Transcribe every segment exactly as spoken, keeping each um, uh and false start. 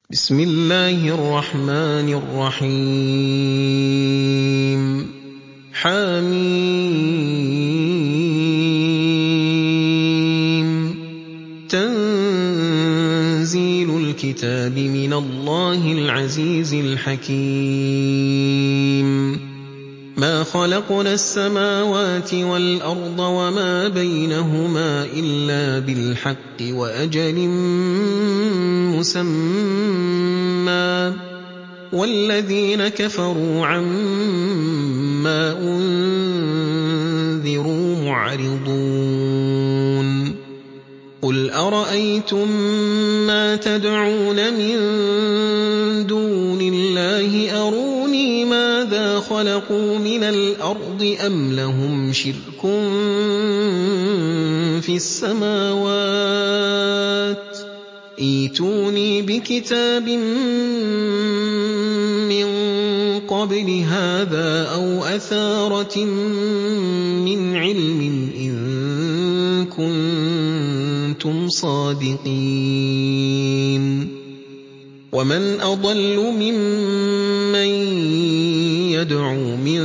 بسم الله الرحمن الرحيم حم تنزيل الكتاب من الله العزيز الحكيم ما خلقنا السماوات والأرض وما بينهما إلا بالحق وأجل مسمى والذين كفروا عما أنذروا معرضون قل أرأيتم ما تدعون من دون الله أروني ماذا خلقوا من الأرض أم لهم شرك في السماوات ائتوني بكتاب من قبل هذا أو أثارة من علم إن كنتم صادقين ومن أضل ممن يدعو من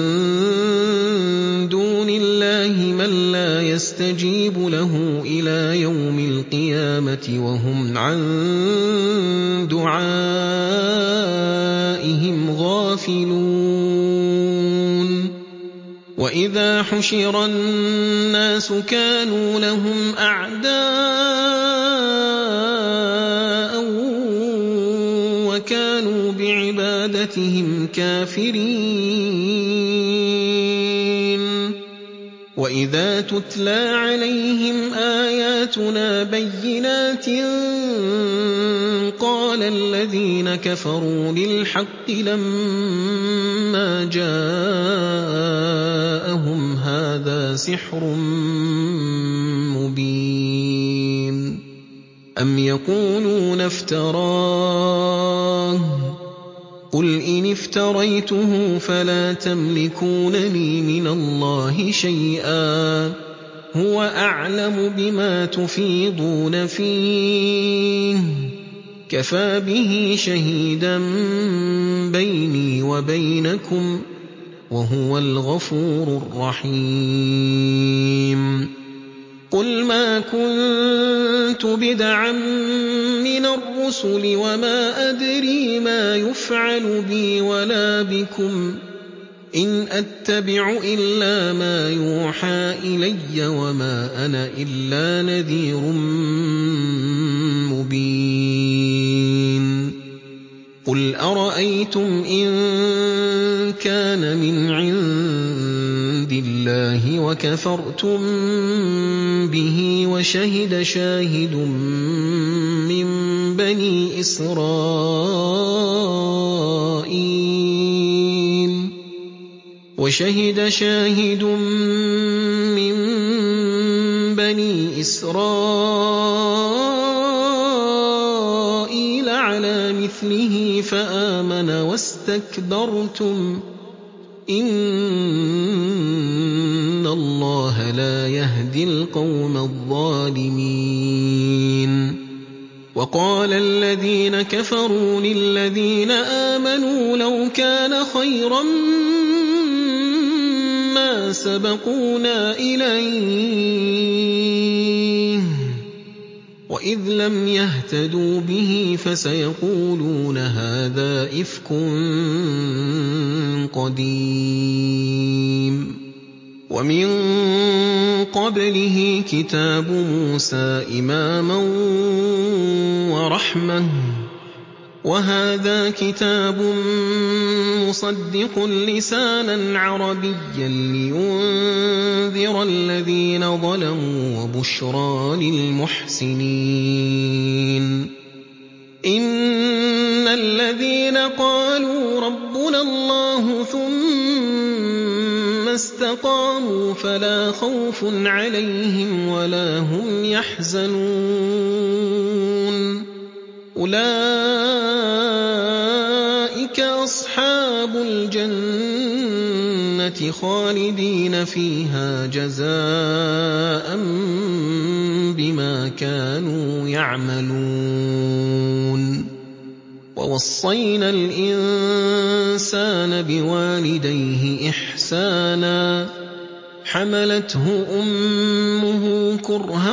دون الله من لا يستجيب له إلى يوم القيامة وهم عن دعائهم غافلون وإذا حشر الناس كانوا لهم أعداء وكانوا بعبادتهم كافرين وإذا تتلى عليهم آياتنا بينات قال الذين كفروا للحق لما جاءهم هذا سحر مبين أم يقولون افتراه قل إن افتريته فلا تملكون لي من الله شيئا هو أعلم بما تفيضون فيه كفى به شهيدا بيني وبينكم وهو الغفور الرحيم قل ما كنت بدعا من الرسل وما أدري ما يفعل بي ولا بكم إن أتبع إلا ما يوحى إلي وما أنا إلا نذير مبين قل أرأيتم إن كان من عند الله وكفرتم به وشهد شاهد من بني إسرائيل وشهد شاهد من بني إسرائيل على مثله فآمن واستكبرتم إن الله لا يهدي القوم الظالمين وقال الذين كفروا للذين آمنوا لو كان خيرا ما سبقونا إليه وإذ لم يهتدوا به فسيقولون هذا إفك قديم ومن قبله كتاب موسى إماما ورحمة وهذا كتاب مصدق لسانا عربيا لينذر الذين ظلموا وبشرى للمحسنين إن الذين قالوا ربنا الله ثم استقاموا فلا خوف عليهم ولا هم يحزنون أولئك أصحاب الجنة خالدين فيها جزاء بما كانوا يعملون وَوَصَّيْنَا الْإِنسَانَ بِوَالِدَيْهِ إِحْسَانًا ۖ حَمَلَتْهُ أُمُّهُ كُرْهًا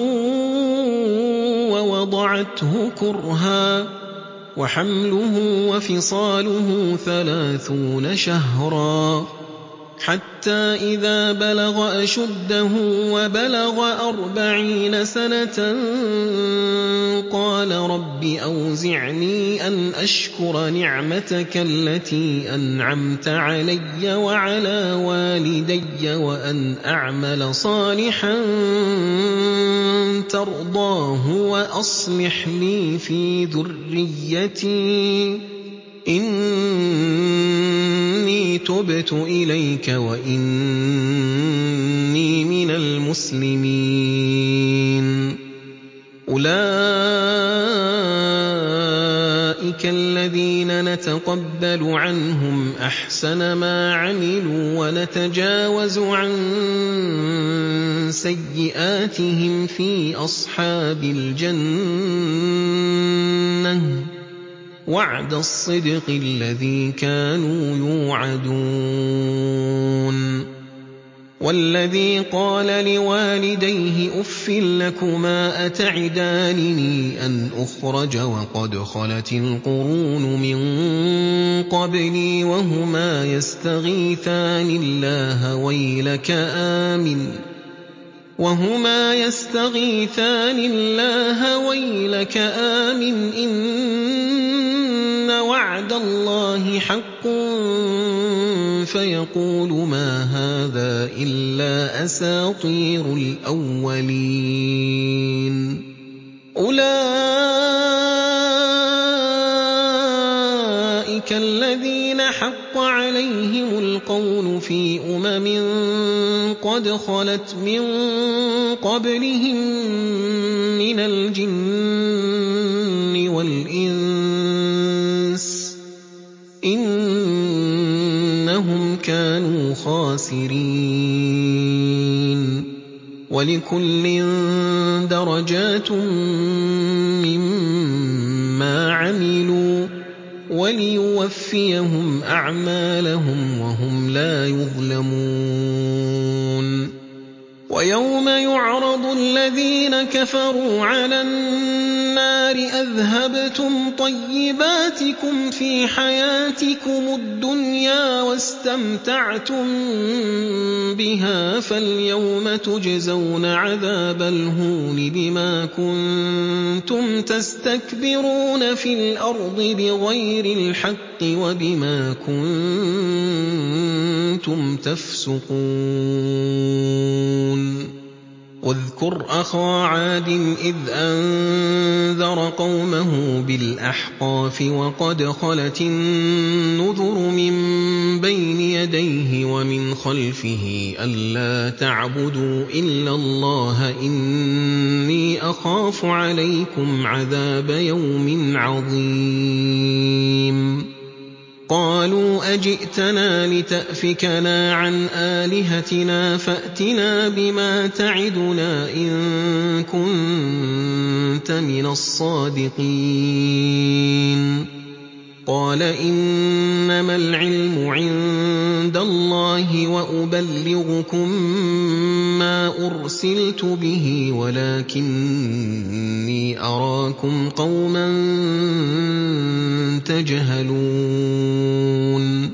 وَوَضَعَتْهُ كُرْهًا ۖ وَحَمْلُهُ وَفِصَالُهُ ثَلَاثُونَ شَهْرًا، حَتَّىٰ إِذَا بَلَغَ أَشُدَّهُ وَبَلَغَ أَرْبَعِينَ سَنَةً قَالَ رَبِّ أَوْزِعْنِي أَنْ أَشْكُرَ نِعْمَتَكَ الَّتِي أَنْعَمْتَ عَلَيَّ وَعَلَىٰ وَالِدَيَّ وَأَنْ أَعْمَلَ صَالِحًا تَرْضَاهُ وَأَصْلِحْ لِي فِي ذُرِّيَّتِي إِنِّي تُبْتُ إِلَيْكَ وَإِنِّي مِنَ الْمُسْلِمِينَ. أُولَٰئِكَ الَّذِينَ نَتَقَبَّلُ عَنْهُمْ أَحْسَنَ مَا عَمِلُوا وَنَتَجَاوَزُ عَن سَيِّئَاتِهِمْ فِي أَصْحَابِ الْجَنَّةِ ۖ وَعْدَ الصِّدْقِ الَّذِي كَانُوا يُوعَدُونَ. وَالَّذِي قَالَ لِوَالِدَيْهِ أُفٍّ لَّكُمَا أَتَعِدَانِنِي أَنْ أُخْرَجَ وَقَدْ خَلَتِ الْقُرُونُ مِن قَبْلِي وَهُمَا يَسْتَغِيثَانِ اللَّهَ وَيْلَكَ آمِنْ وَهُمَا يَسْتَغِيثَانِ اللَّهَ وَيْلَكَ آمِنْ إِنَّ وَعْدَ اللَّهِ حَقٌّ فَيَقُولُ مَا هَٰذَا إِلَّا أَسَاطِيرُ الْأَوَّلِينَ. أُولَٰئِكَ الَّذِينَ حَقَّ عَلَيْهِمُ الْقَوْلُ فِي أُمَمٍ قَدْ خَلَتْ مِن قَبْلِهِم مِّنَ الْجِنِّ وَالْإِنسِ ۖ إِنَّهُمْ كَانُوا خَاسِرِينَ. وَلِكُلٍّ دَرَجَاتٌ مِّمَّا عَمِلُوا وَلِيُوَفِّيَهُمْ أَعْمَالَهُمْ وَهُمْ لَا يُظْلَمُونَ. وَيَوْمَ يُعْرَضُ الَّذِينَ كَفَرُوا عَلَى النَّارِ أَذْهَبْتُمْ طَيِّبَاتِكُمْ فِي حَيَاتِكُمُ الدُّنْيَا وَاسْتَمْتَعْتُم بِهَا فَالْيَوْمَ تُجْزَوْنَ عَذَابَ الْهُونِ بِمَا كُنتُمْ تَسْتَكْبِرُونَ فِي الْأَرْضِ بِغَيْرِ الْحَقِّ وَبِمَا كُنتُمْ تَفْسُقُونَ. وَاذْكُرْ أَخَا عَادٍ إِذْ أَنذَرَ قَوْمَهُ بِالْأَحْقَافِ وَقَدْ خَلَتِ النُّذُرُ مِن بَيْنِ يَدَيْهِ وَمِنْ خَلْفِهِ أَلَّا تَعْبُدُوا إِلَّا اللَّهَ إِنِّي أَخَافُ عَلَيْكُمْ عَذَابَ يَوْمٍ عَظِيمٍ. قَالُوا أَجِئْتَنَا لِتَأْفِكَنَا عَنْ آلِهَتِنَا فَأْتِنَا بِمَا تَعِدُنَا إِن كُنتَ مِنَ الصَّادِقِينَ. قَالَ إِنَّمَا الْعِلْمُ عِندَ اللَّهِ وَأُبَلِّغُكُم مَّا أُرْسِلْتُ بِهِ وَلَٰكِنِّي أَرَاكُمْ قَوْمًا تَجْهَلُونَ.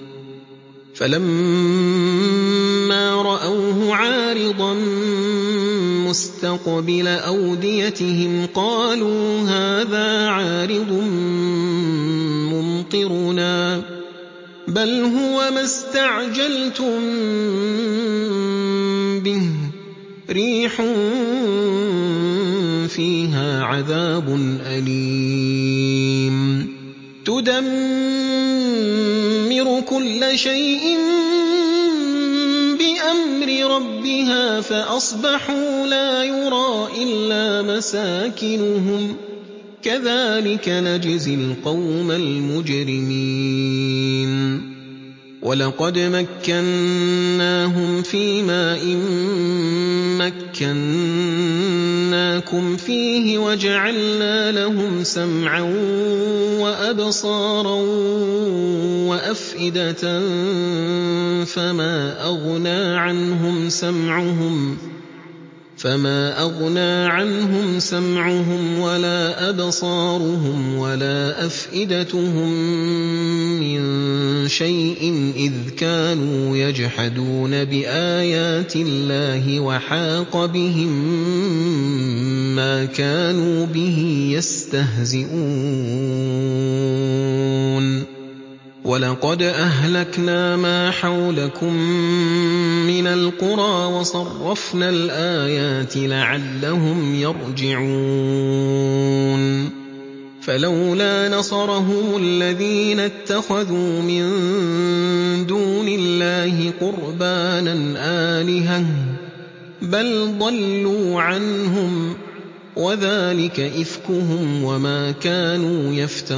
فَلَمَّا رَأَوْهُ عَارِضًا مُّسْتَقْبِلَ أَوْدِيَتِهِمْ قَالُوا هَٰذَا عَارِضٌ مُّمْطِرُنَا بَلْ هُوَ مَا اسْتَعْجَلْتُم بِهِ رِيحٌ فِيهَا عَذَابٌ أَلِيمٌ تُدَمِّرُ كُلَّ شَيْءٍ بِأَمْرِ رَبِّهَا فَأَصْبَحُوا لَا يُرَىٰ إِلَّا مَسَاكِنُهُمْ ۚ كَذَٰلِكَ نَجْزِي الْقَوْمَ الْمُجْرِمِينَ. وَلَقَدْ مَكَّنَّاهُمْ فِيمَا إِن مَّكَّنَّاكُمْ فِيهِ وَجَعَلْنَا لَهُمْ سَمْعًا وَأَبْصَارًا وَأَفْئِدَةً فَمَا أَغْنَىٰ عَنْهُمْ سَمْعُهُمْ فما أغنى عنهم سمعهم ولا أبصارهم ولا أفئدتهم من شيء إذ كانوا يجحدون بآيات الله وحاق بهم ما كانوا به يستهزئون وَلَقَدْ أَهْلَكْنَا مَا حَوْلَكُم مِّنَ الْقُرَىٰ وَصَرَّفْنَا الْآيَاتِ لَعَلَّهُمْ يَرْجِعُونَ فَلَوْلَا نَصَرَهُمُ الَّذِينَ اتَّخَذُوا مِن دُونِ اللَّهِ قُرْبَانًا آلِهَةً بَلْ ضَلُّوا عَنْهُمْ وَذَٰلِكَ إِفْكُهُمْ وَمَا كَانُوا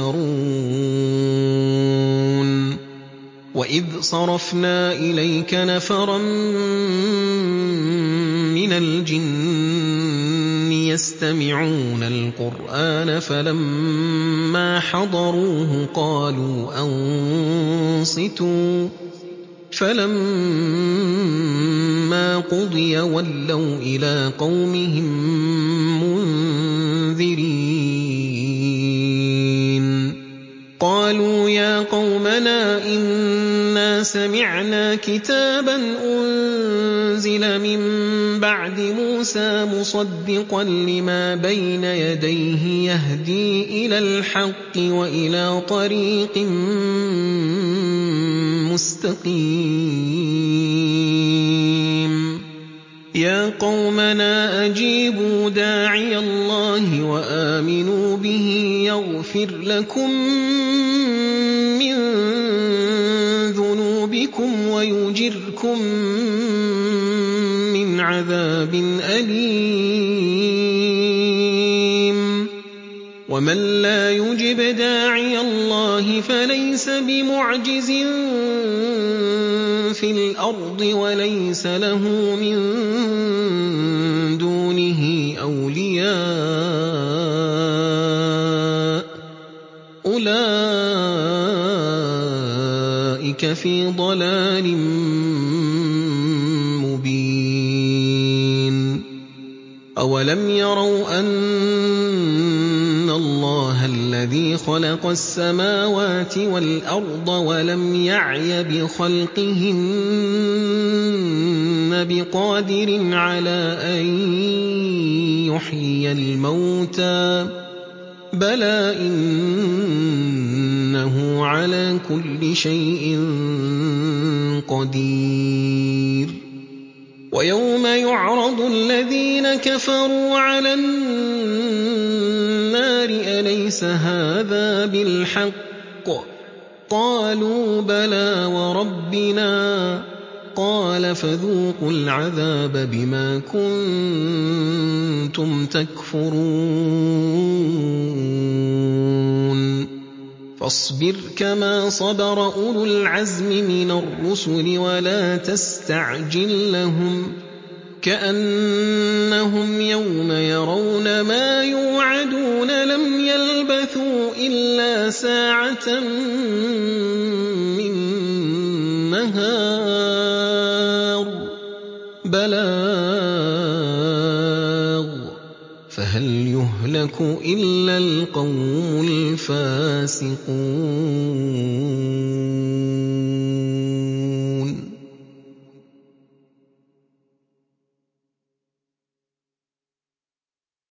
يَفْتَرُونَ وَإِذْ صَرَفْنَا إِلَيْكَ نَفَرًا مِّنَ الْجِنِّ يَسْتَمِعُونَ الْقُرْآنَ فَلَمَّا حَضَرُوهُ قَالُوا أَنصِتُوا فَلَمَّا قُضِيَ وَلَّوْا إِلَىٰ قَوْمِهِم مُّنذِرِينَ قَالُوا يَا قَوْمَنَا إِنَّا سَمِعْنَا كِتَابًا أُنزِلَ مِن بَعْدِ مُوسَىٰ مُصَدِّقًا لِّمَا بَيْنَ يَدَيْهِ يَهْدِي إِلَى الْحَقِّ وَإِلَىٰ طَرِيقٍ مُّسْتَقِيمٍ يَا قَوْمَنَا أَجِيبُوا دَاعِيَ اللَّهِ وَآمِنُوا بِهِ يَغْفِرْ لَكُم مِّن ذُنُوبِكُمْ وَيُجِرْكُم مِّنْ عَذَابٍ أَلِيمٍ وَمَن لَّا يُجِبْ دَاعِيَ اللَّهِ فَلَيْسَ بِمُعْجِزٍ فِي الْأَرْضِ وَلَيْسَ لَهُ مِن دُونِهِ أَوْلِيَاءُ ۚ أُولَٰئِكَ فِي ضَلَالٍ مُّبِينٍ أَوَلَمْ يَرَوْا أَنَّ اللَّهَ الَّذِي خَلَقَ السَّمَاوَاتِ وَالْأَرْضَ وَلَمْ يَعْيَ بِخَلْقِهِنَّ بِقَادِرٍ عَلَىٰ أَن يُحْيِيَ الْمَوْتَىٰ ۚ بَلَىٰ إِنَّهُ عَلَىٰ كُلِّ شَيْءٍ قَدِيرٌ وَيَوْمَ يُعْرَضُ الَّذِينَ كَفَرُوا عَلَى النَّارِ أَلَيْسَ هَٰذَا بِالْحَقِّ ۖ قَالُوا بَلَىٰ وَرَبِّنَا ۚ قَالَ فَذُوقُوا الْعَذَابَ بِمَا كُنتُمْ تَكْفُرُونَ فاصبر كما صبر أولو العزم من الرسل ولا تستعجل لهم كأنهم يوم يرون ما يوعدون لم يلبثوا إلا ساعة من نهار بلاغ فهل يهلك إلا القوم الفاسقون